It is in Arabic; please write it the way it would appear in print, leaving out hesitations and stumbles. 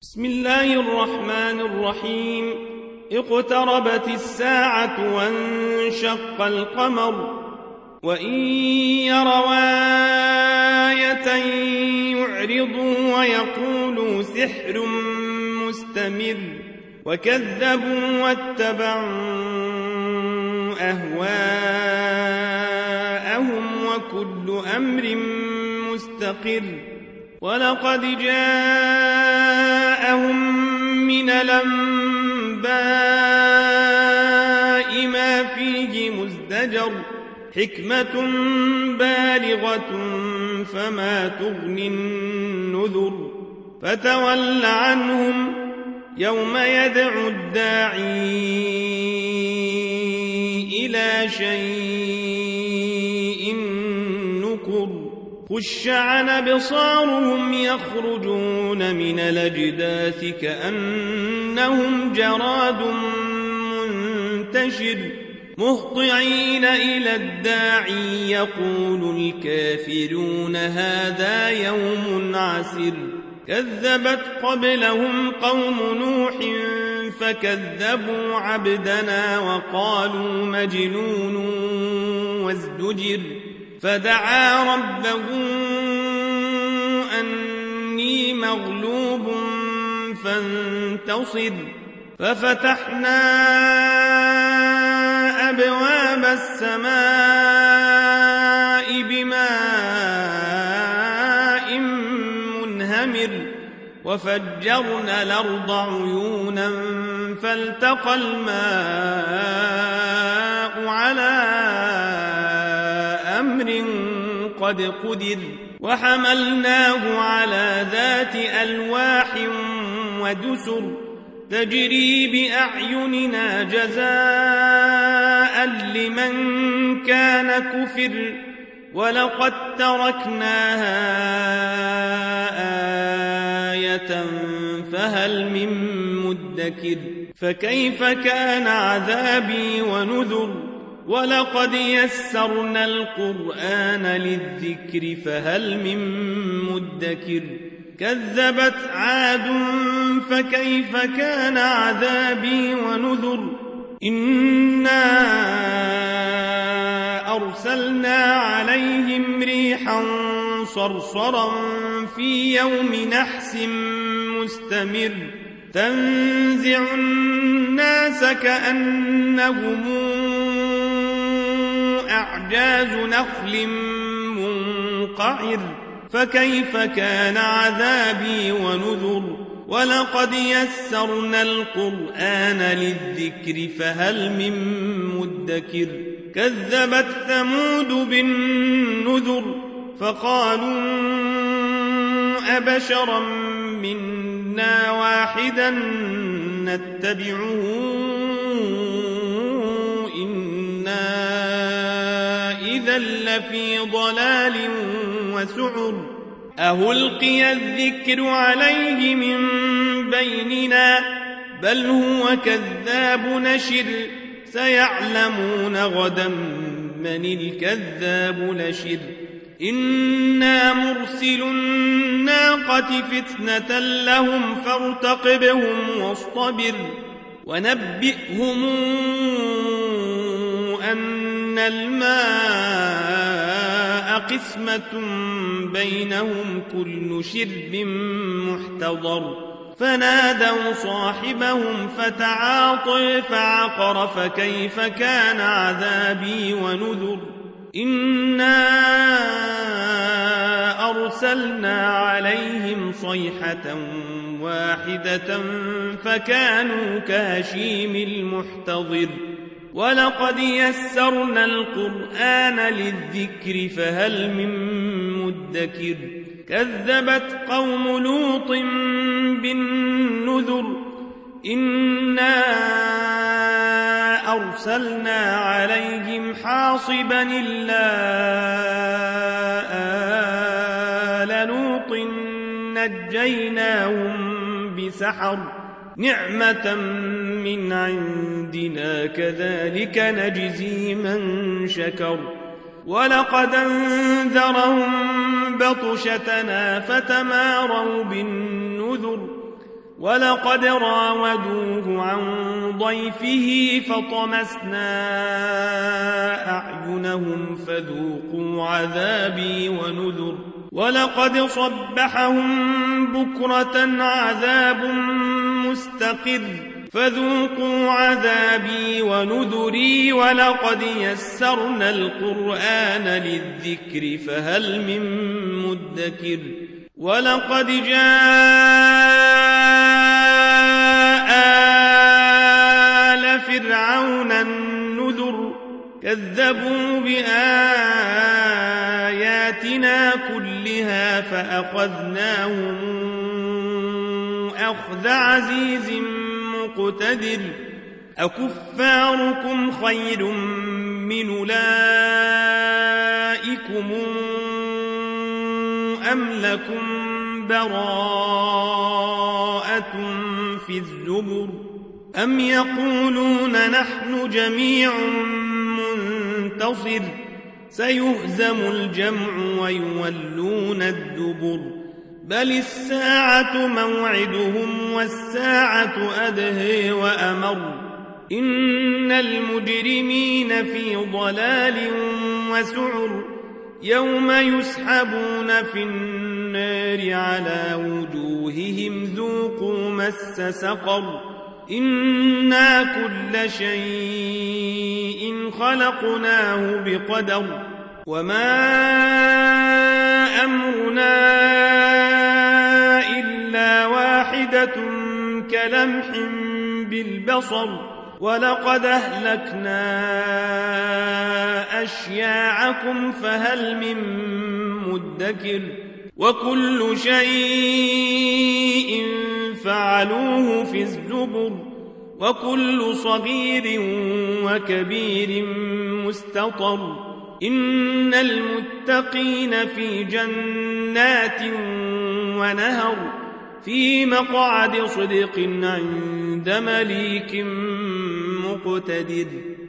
بسم الله الرحمن الرحيم. اقتربت الساعة وانشق القمر وإن يروا آية يعرضوا ويقولوا سحر مستمر وكذبوا واتبعوا أهواءهم وكل أمر مستقر. ولقد جاءهم من الأنباء ما فيه مزدجر حكمة بالغة فما تغني النذر. فتول عنهم يوم يدعو الداعي إلى شيء نكر. خش عن أبصارهم يخرجون من الأجداث كأنهم جراد منتشر مهطعين إلى الداعي يقول الكافرون هذا يوم عسر. كذبت قبلهم قوم نوح فكذبوا عبدنا وقالوا مجنون وازدجر. فدعا ربه أني مغلوب فانتصر. ففتحنا أبواب السماء بماء منهمر وفجرنا الأرض عيونا فالتقى الماء على أمر قد قدر. وحملناه على ذات ألواح ودسر تجري بأعيننا جزاء لمن كان كفر. ولقد تركناها آية فهل من مدكر. فكيف كان عذابي ونذر. ولقد يسرنا القرآن للذكر فهل من مدكر. كذبت عاد فكيف كان عذابي ونذر. إنا أرسلنا عليهم ريحا صرصرا في يوم نحس مستمر تنزع الناس كأنهم أعجاز نخل منقعر. فكيف كان عذابي ونذر. ولقد يسرنا القرآن للذكر فهل من مدكر. كذبت ثمود بالنذر فقالوا أبشرا منا واحدا نتبعه إنا إذا لفي ضلال وسعر. أهلقي الذكر عليه من بيننا بل هو كذاب نشر. سيعلمون غدا من الكذاب نشر. إنا مرسل الناقة فتنة لهم فارتقبهم واصطبر. ونبئهم أن الماء قسمة بينهم كل شرب محتضر. فنادوا صاحبهم فتعاطى فعقر. فكيف كان عذابي ونذر. إنا أرسلنا عليهم صيحة واحدة فكانوا كهشيم المحتضر. ولقد يسرنا القرآن للذكر فهل من مدكر. كذبت قوم لوط بالنذر. إنا أرسلنا عليهم حاصبا إلا آل لوط نجيناهم بسحر نعمة من عندنا كذلك نجزي من شكر. ولقد أنذرهم بطشتنا فتماروا بالنذر ولقد راودوه عن ضيفه فطمسنا أعينهم فذوقوا عذابي ونذر ولقد صبحهم بكرة عذاب مستقر فذوقوا عذابي ونذري ولقد يسرنا القرآن للذكر فهل من مدكر ولقد جاء آل فرعون النذر كذبوا بآياتنا كلها فأخذناهم أخذ عزيز مقتدر أكفاركم خير من أولئكم أم لكم براءة في الزبر أم يقولون نحن جميع منتصر سيهزم الجمع ويولون الدبر بل الساعة موعدهم والساعة أدهى وأمر إن المجرمين في ضلال وسعر يوم يسحبون في النار على وجوههم ذوقوا مس سقر إنا كل شيء خلقناه بقدر وما أمرنا إلا واحدة كلمح بالبصر ولقد أهلكنا أشياعكم فهل من مدكر وكل شيء فعلوه في الزبر وكل صغير وكبير مستطر إن المتقين في جنات ونهر في مقعد صدق عند مليك مقتدر